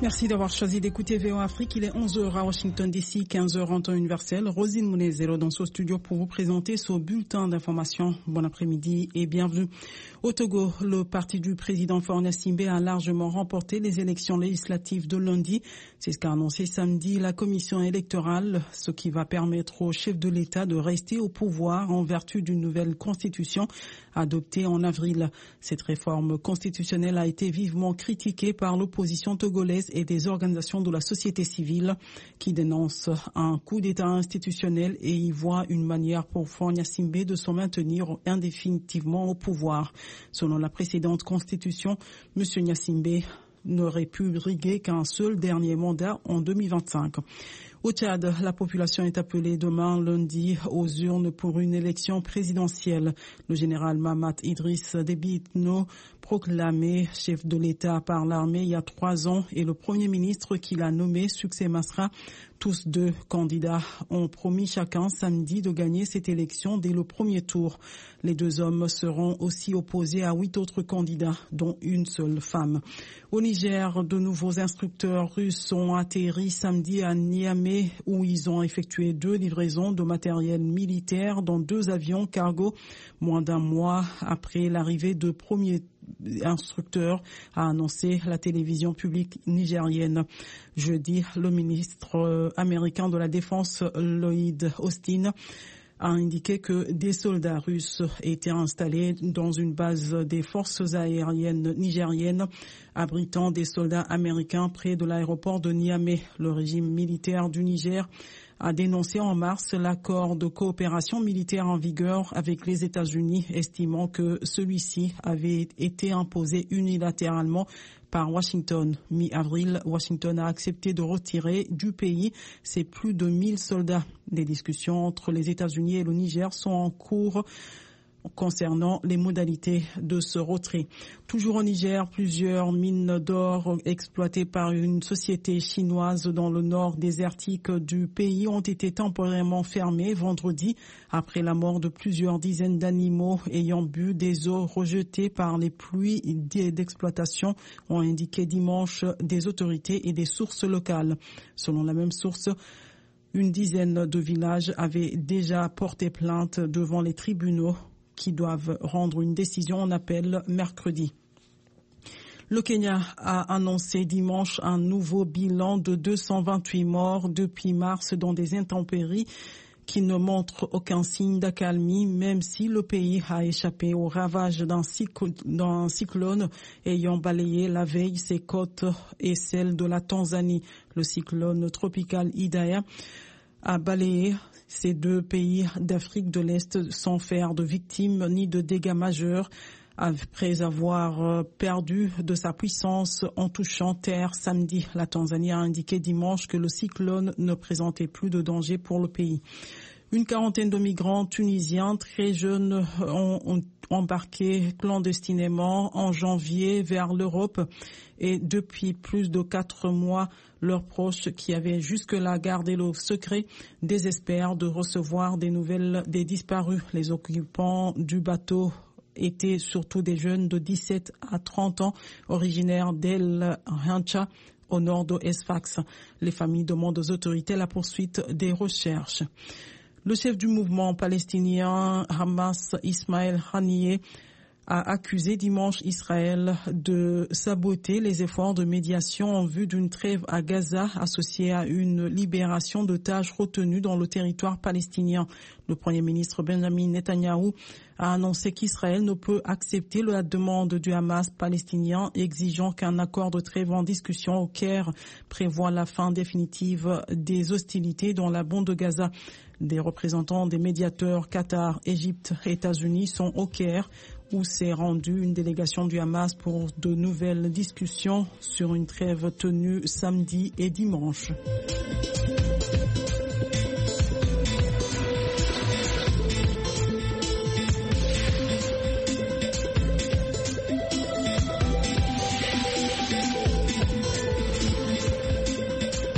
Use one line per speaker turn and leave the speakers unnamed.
Merci d'avoir choisi d'écouter VOA Afrique. Il est 11h à Washington DC, 15h en temps universel. Rosine Mounezero dans ce studio pour vous présenter ce bulletin d'information. Bon après-midi et bienvenue. Au Togo, le parti du président Faure Gnassingbé a largement remporté les élections législatives de lundi. C'est ce qu'a annoncé samedi la commission électorale, ce qui va permettre au chef de l'État de rester au pouvoir en vertu d'une nouvelle constitution adoptée en avril. Cette réforme constitutionnelle a été vivement critiquée par l'opposition togolaise et des organisations de la société civile qui dénoncent un coup d'État institutionnel et y voient une manière pour Faure Gnassingbé de se maintenir indéfinitivement au pouvoir. Selon la précédente constitution, M. Gnassingbé n'aurait pu briguer qu'un seul dernier mandat en 2025. Au Tchad, la population est appelée demain lundi aux urnes pour une élection présidentielle. Le général Mahamat Idriss Déby Itno, proclamé chef de l'État par l'armée il y a 3 ans, et le Premier ministre qui l'a nommé, Succès Masra, tous deux candidats ont promis chacun samedi de gagner cette élection dès le premier tour. Les deux hommes seront aussi opposés à 8 autres candidats, dont une seule femme. Au Niger, de nouveaux instructeurs russes ont atterri samedi à Niamey où ils ont effectué 2 livraisons de matériel militaire dans 2 avions cargo, moins d'un mois après l'arrivée de premiers instructeur, a annoncé la télévision publique nigérienne. Jeudi, le ministre américain de la Défense, Lloyd Austin, a indiqué que des soldats russes étaient installés dans une base des forces aériennes nigériennes abritant des soldats américains près de l'aéroport de Niamey. Le régime militaire du Niger a dénoncé en mars l'accord de coopération militaire en vigueur avec les États-Unis, estimant que celui-ci avait été imposé unilatéralement par Washington. Mi-avril, Washington a accepté de retirer du pays ses plus de 1000 soldats. Des discussions entre les États-Unis et le Niger sont en cours concernant les modalités de ce retrait. Toujours au Niger, plusieurs mines d'or exploitées par une société chinoise dans le nord désertique du pays ont été temporairement fermées vendredi après la mort de plusieurs dizaines d'animaux ayant bu des eaux rejetées par les pluies d'exploitation, ont indiqué dimanche des autorités et des sources locales. Selon la même source, une dizaine de villages avaient déjà porté plainte devant les tribunaux qui doivent rendre une décision en appel mercredi. Le Kenya a annoncé dimanche un nouveau bilan de 228 morts depuis mars dans des intempéries qui ne montrent aucun signe d'accalmie, même si le pays a échappé aux ravages d'un cyclone ayant balayé la veille ses côtes et celles de la Tanzanie. Le cyclone tropical Idaya a balayé ces 2 pays d'Afrique de l'Est sans faire de victimes ni de dégâts majeurs, après avoir perdu de sa puissance en touchant terre samedi. La Tanzanie a indiqué dimanche que le cyclone ne présentait plus de danger pour le pays. Une quarantaine de migrants tunisiens très jeunes ont embarqué clandestinement en janvier vers l'Europe et depuis plus de 4 mois, leurs proches qui avaient jusque-là gardé le secret désespèrent de recevoir des nouvelles des disparus. Les occupants du bateau étaient surtout des jeunes de 17 à 30 ans originaires d'El Hancha au nord de Sfax. Les familles demandent aux autorités la poursuite des recherches. Le chef du mouvement palestinien Hamas, Ismaël Haniyeh, a accusé dimanche Israël de saboter les efforts de médiation en vue d'une trêve à Gaza associée à une libération d'otages retenus dans le territoire palestinien. Le Premier ministre Benjamin Netanyahou a annoncé qu'Israël ne peut accepter la demande du Hamas palestinien exigeant qu'un accord de trêve en discussion au Caire prévoit la fin définitive des hostilités dans la bande de Gaza. Des représentants des médiateurs Qatar, Égypte et États-Unis sont au Caire où s'est rendue une délégation du Hamas pour de nouvelles discussions sur une trêve tenue samedi et dimanche.